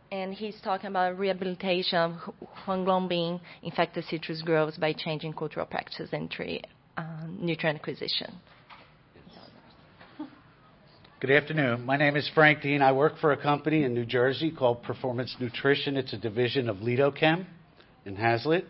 And he's talking about rehabilitation of Huanglong bean infected citrus groves by changing cultural practices and tree nutrient acquisition. Good afternoon. My name is Frank Dean. I work for a company in New Jersey called Performance Nutrition. It's a division of Lidochem in Hazlitt.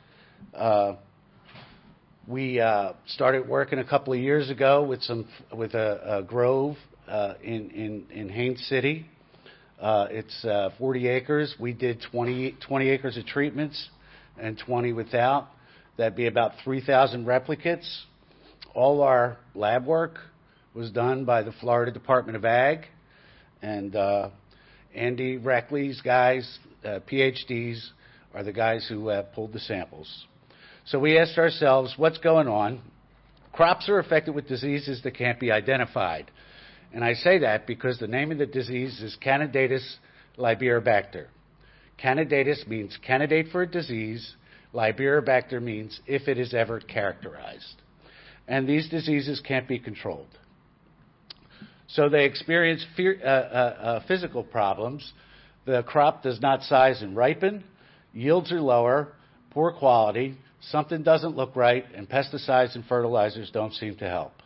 We started working a couple of years ago with a grove in Haines City. It's 40 acres. We did 20 acres of treatments and 20 without. That'd be about 3,000 replicates. All our lab work was done by the Florida Department of Ag, and Andy Reckley's guys, PhDs, are the guys who pulled the samples. So we asked ourselves, what's going on? Crops are affected with diseases that can't be identified. And I say that because the name of the disease is Candidatus liberibacter. Candidatus means candidate for a disease. Liberibacter means if it is ever characterized. And these diseases can't be controlled. So they experience physical problems. The crop does not size and ripen. Yields are lower, poor quality, something doesn't look right, and pesticides and fertilizers don't seem to help.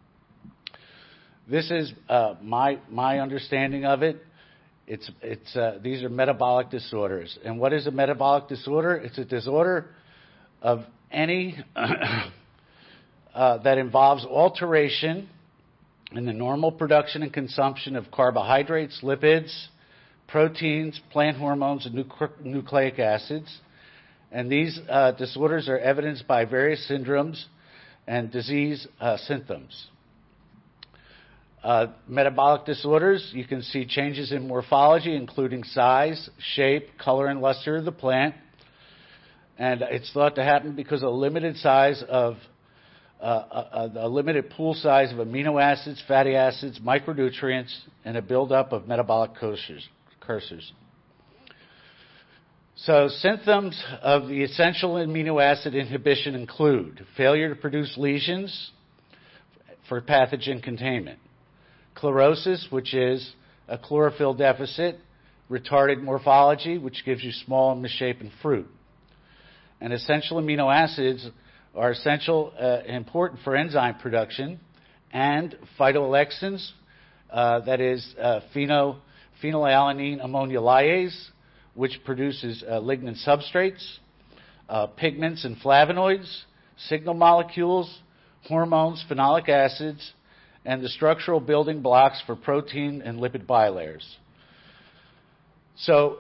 This is my understanding of it. These are metabolic disorders. And what is a metabolic disorder? It's a disorder of any that involves alteration in the normal production and consumption of carbohydrates, lipids, proteins, plant hormones, and nucleic acids. And these disorders are evidenced by various syndromes and disease symptoms. Metabolic disorders, you can see changes in morphology, including size, shape, color, and luster of the plant. And it's thought to happen because of a limited size of a limited pool size of amino acids, fatty acids, micronutrients, and a buildup of metabolic cursors. So symptoms of the essential amino acid inhibition include failure to produce lesions for pathogen containment, chlorosis, which is a chlorophyll deficit, retarded morphology, which gives you small and misshapen fruit. And essential amino acids are essential, important for enzyme production, and phytoalexins, that is phenylalanine ammonia lyase, which produces lignin substrates, pigments and flavonoids, signal molecules, hormones, phenolic acids, and the structural building blocks for protein and lipid bilayers. So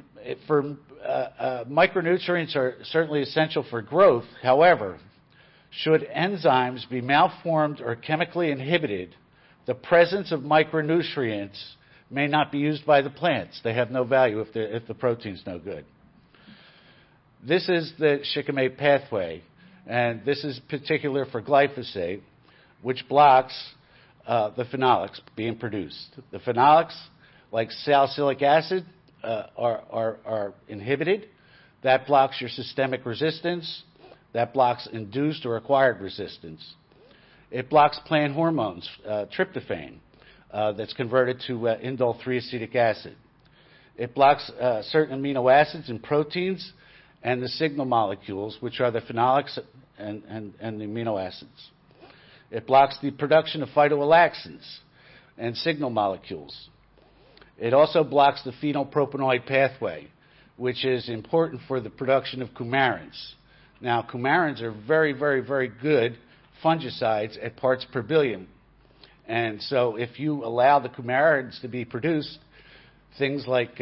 micronutrients are certainly essential for growth. However, should enzymes be malformed or chemically inhibited, the presence of micronutrients may not be used by the plants. They have no value if the protein's no good. This is the shikimate pathway, and this is particular for glyphosate, which blocks the phenolics being produced. The phenolics, like salicylic acid, are inhibited. That blocks your systemic resistance. That blocks induced or acquired resistance. It blocks plant hormones, tryptophan, that's converted to indole 3-acetic acid. It blocks certain amino acids and proteins and the signal molecules, which are the phenolics and the amino acids. It blocks the production of phytoalexins and signal molecules. It also blocks the phenylpropanoid pathway, which is important for the production of coumarins. Now, coumarins are very, very, very good fungicides at parts per billion. And so if you allow the coumarins to be produced, things like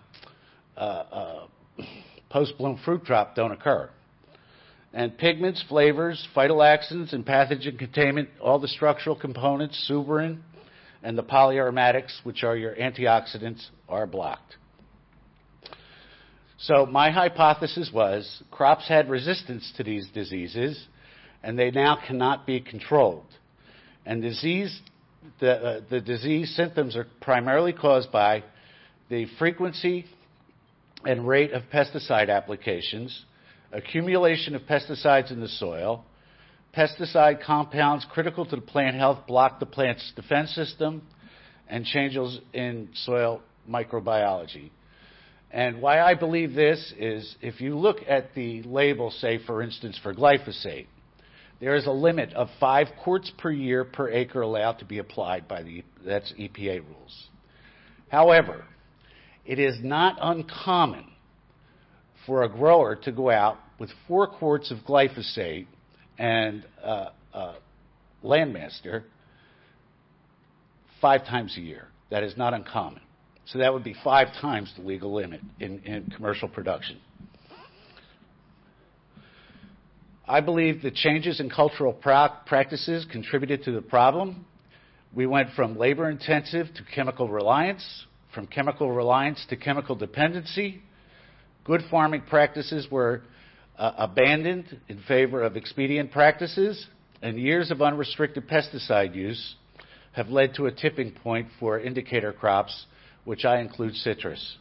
post-bloom fruit drop don't occur. And pigments, flavors, phytoalexins, and pathogen containment, all the structural components, suberin, and the polyaromatics, which are your antioxidants, are blocked. So my hypothesis was crops had resistance to these diseases, and they now cannot be controlled. And the disease symptoms are primarily caused by the frequency and rate of pesticide applications, accumulation of pesticides in the soil, pesticide compounds critical to the plant health block the plant's defense system, and changes in soil microbiology. And why I believe this is if you look at the label, say, for instance, for glyphosate, there is a limit of 5 quarts per year per acre allowed to be applied that's EPA rules. However, it is not uncommon for a grower to go out with 4 quarts of glyphosate and Landmaster 5 times a year. That is not uncommon. So that would be 5 times the legal limit in commercial production. I believe the changes in cultural practices contributed to the problem. We went from labor-intensive to chemical reliance, from chemical reliance to chemical dependency. Good farming practices were abandoned in favor of expedient practices, and years of unrestricted pesticide use have led to a tipping point for indicator crops, which I include citrus.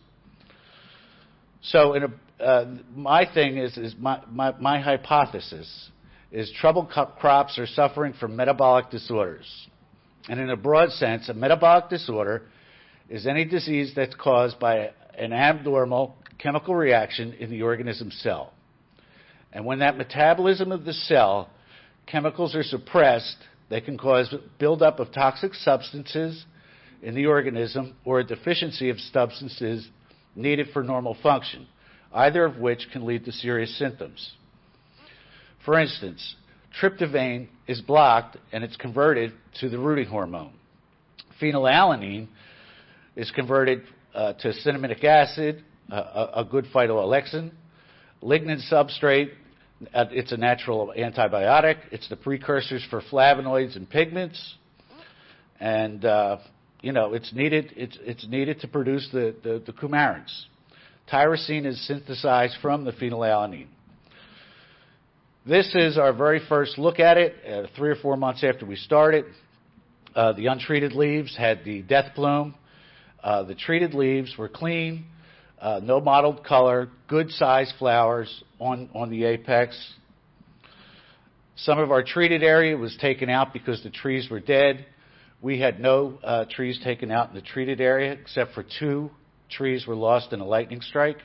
So my thing is my hypothesis is trouble crops are suffering from metabolic disorders. And in a broad sense, a metabolic disorder is any disease that's caused by an abnormal chemical reaction in the organism cell. And when that metabolism of the cell, chemicals are suppressed, they can cause buildup of toxic substances in the organism or a deficiency of substances needed for normal function, either of which can lead to serious symptoms. For instance, tryptophan is blocked and it's converted to the rooting hormone. Phenylalanine is converted to cinnamonic acid, a good phytoalexin. Lignin substrate, it's a natural antibiotic. It's the precursors for flavonoids and pigments. And, it's needed to produce the coumarins. Tyrosine is synthesized from the phenylalanine. This is our very first look at it, 3 or 4 months after we started. The untreated leaves had the death bloom. The treated leaves were clean, no mottled color, good sized flowers on the apex. Some of our treated area was taken out because the trees were dead. We had no trees taken out in the treated area except for 2 trees were lost in a lightning strike.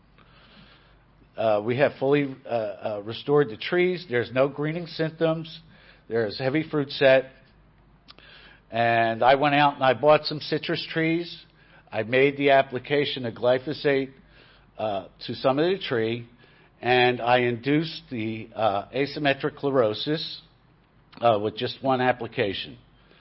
We have fully restored the trees. There's no greening symptoms. There's heavy fruit set. And I went out and I bought some citrus trees. I made the application of glyphosate to some of the tree, and I induced the asymmetric chlorosis with just 1 application.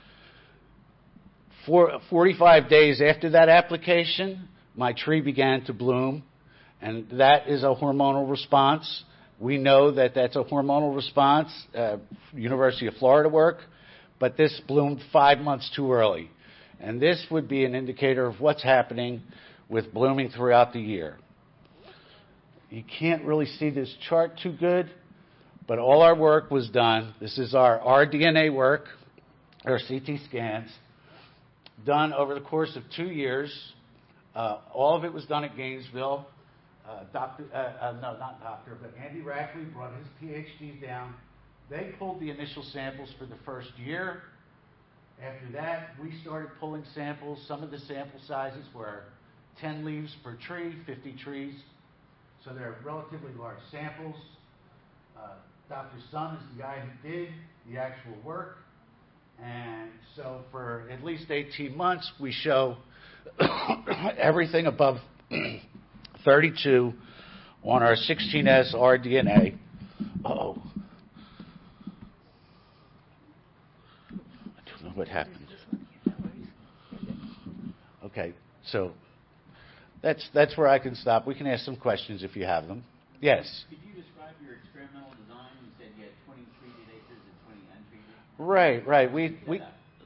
45 days after that application, my tree began to bloom, and that is a hormonal response. We know that that's a hormonal response, University of Florida work, but this bloomed 5 months too early. And this would be an indicator of what's happening with blooming throughout the year. You can't really see this chart too good, but all our work was done. This is our rDNA work, our CT scans, done over the course of 2 years. All of it was done at Gainesville. Andy Rackley brought his PhDs down. They pulled the initial samples for the first year. After that, we started pulling samples. Some of the sample sizes were 10 leaves per tree, 50 trees. So they're relatively large samples. Dr. Sun is the guy who did the actual work. And so for at least 18 months, we show everything above 32 on our 16S rDNA. Uh-oh. I don't know what happened. Okay, so that's where I can stop. We can ask some questions if you have them. Yes? Could you describe your experimental design? You said you had 20 treated acres and 20 untreated. Right. We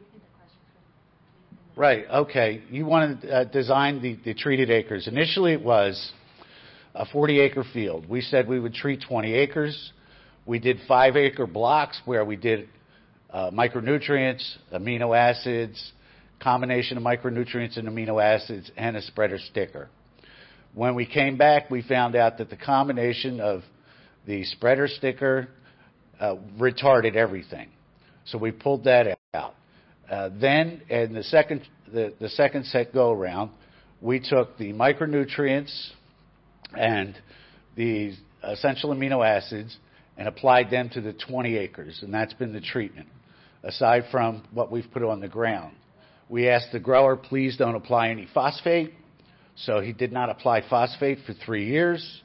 right. Okay. You want to design the treated acres. Initially, it was a 40-acre field. We said we would treat 20 acres. We did 5-acre blocks where we did micronutrients, amino acids, combination of micronutrients and amino acids, and a spreader sticker. When we came back, we found out that the combination of the spreader sticker retarded everything. So we pulled that out. Then, in the second set go around, we took the micronutrients and the essential amino acids and applied them to the 20 acres, and that's been the treatment, aside from what we've put on the ground. We asked the grower, please don't apply any phosphate, so he did not apply phosphate for 3 years.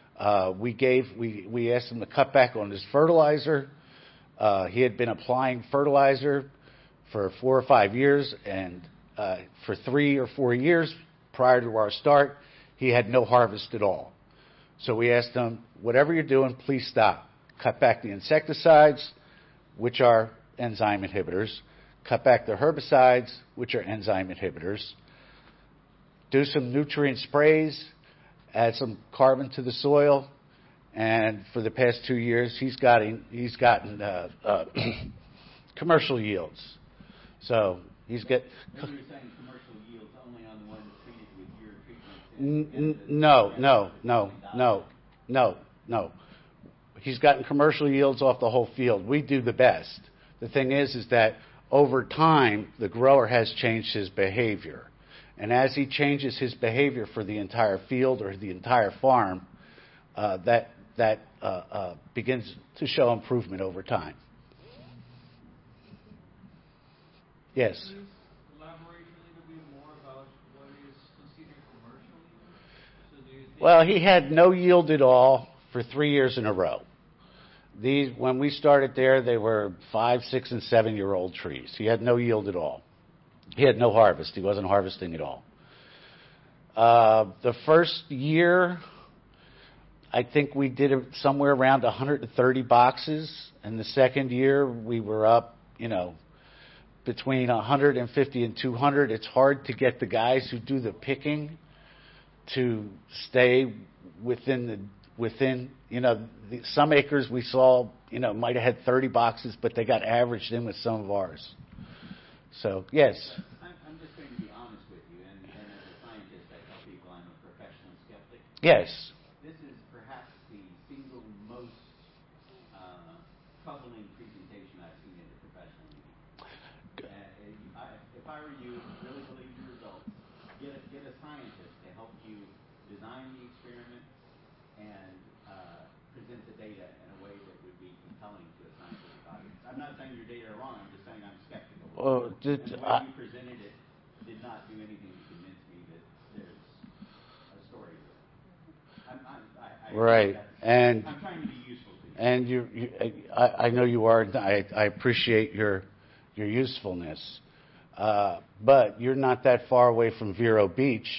We asked him to cut back on his fertilizer. He had been applying fertilizer for 4 or 5 years, and for 3 or 4 years prior to our start, he had no harvest at all. So we asked him, whatever you're doing, please stop. Cut back the insecticides, which are enzyme inhibitors. Cut back the herbicides, which are enzyme inhibitors. Do some nutrient sprays. Add some carbon to the soil. And for the past 2 years, he's gotten commercial yields. So he's got. Maybe you're saying commercial yields only on the ones treated with your treatment. No. He's gotten commercial yields off the whole field. We do the best. The thing is that over time, the grower has changed his behavior. And as he changes his behavior for the entire field or the entire farm, that begins to show improvement over time. Yes? Please elaborate a little bit more about what is considered commercial yield. So do you think Well, he had no yield at all for 3 years in a row. When we started there, they were 5, 6, and 7-year-old trees. He had no yield at all. He had no harvest. He wasn't harvesting at all. The first year, I think we did somewhere around 130 boxes. And the second year, we were up, between 150 and 200. It's hard to get the guys who do the picking to stay within some acres we saw, might have had 30 boxes, but they got averaged in with some of ours. So, yes. I'm just going to be honest with you, and as a scientist, I tell people I'm a professional skeptic. Yes. This is perhaps the single most troubling presentation I've seen in a professional meeting. If I were you, really believe your results, get a scientist to help you design the experiment and present the data in a way that would be compelling to a scientific audience. I'm not saying your data are wrong. I'm just saying I'm skeptical. Well, And the way you presented it did not do anything to convince me that there's a story there. Right. And I'm trying to be useful to you. And I know you are. I appreciate your usefulness. But you're not that far away from Vero Beach.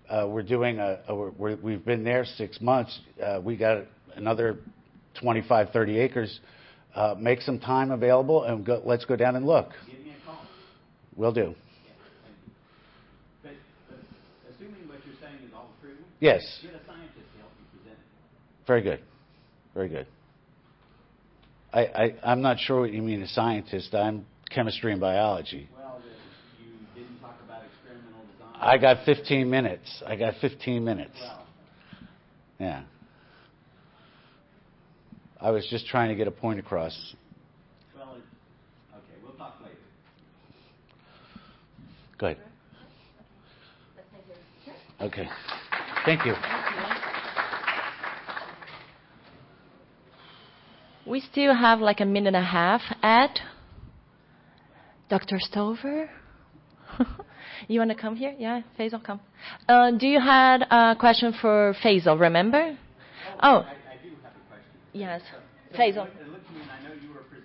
We've been there 6 months. We got another 25, 30 acres. Make some time available and let's go down and look. Give me a call. Will do. Yeah, thank you. But assuming what you're saying is all true, Yes. get a scientist to help you present it. Very good. Very good. I'm not sure what you mean a scientist. I'm chemistry and biology. Well, you didn't talk about experimental design. I got 15 minutes. Well, Yeah. I was just trying to get a point across. okay, we'll talk later. Go ahead. Okay. Thank you. We still have like a minute and a half. Ed? Dr. Stover? You want to come here? Yeah, Faisal, come. Do you had a question for Faisal, remember? Oh. I do have a question. Yes. So Faisal. It looked to me, and I know you were